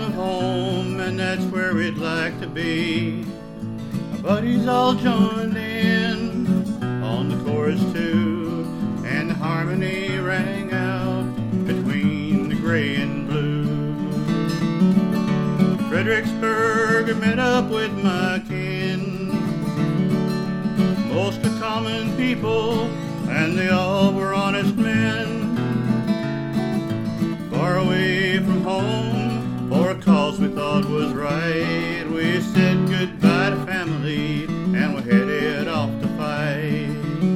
found home, and that's where we'd like to be. My buddies all joined in on the chorus too, and the harmony rang out between the gray and blue. Fredericksburg, I met up with my kin, most of common people, and they all were honest men. Far away from home, for a cause we thought was right, we said goodbye to family, and we headed off to fight.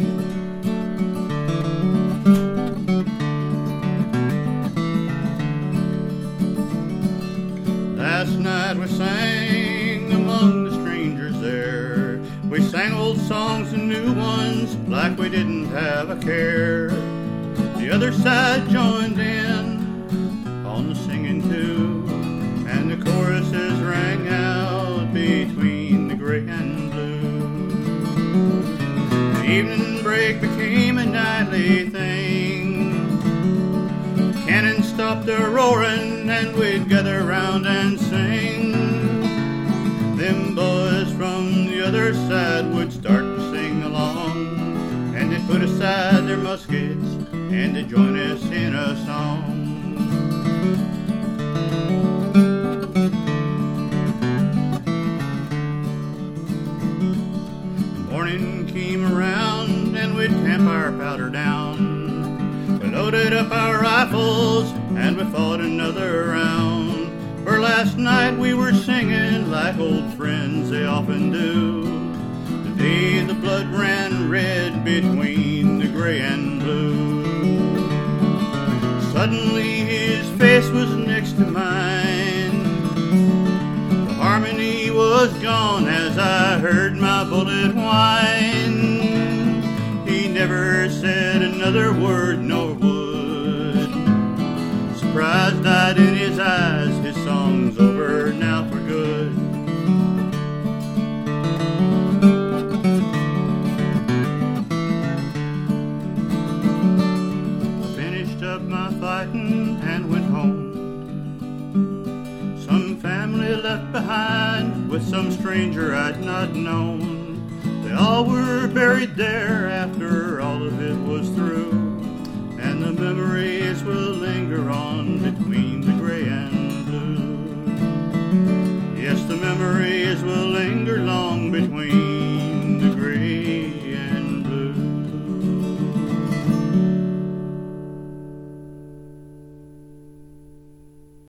Last night we sang among the strangers there. We sang old songs and new ones like we didn't have a care. The other side joined in on the singing too, and the choruses rang out between the gray and blue. The evening break became a nightly thing. Cannon stopped their roaring, and we'd gather round and sing. Them boys from the other side would start to sing along, and they'd put aside their muskets and they'd join us in a song. Morning came around, and we'd camp our powder down. We loaded up our rifles, and we fought another round. For last night we were singing like old friends they often do. The day the blood ran red between the gray and blue. Suddenly his face was next to mine. The harmony was gone as I heard my bullet whine. He never said another word nor would. Surprise died in his eyes, his song's over now for good. I finished up my fighting and went home. Some family left behind with some stranger I'd not known. They all were buried there after all of it was through, and the memories will linger on between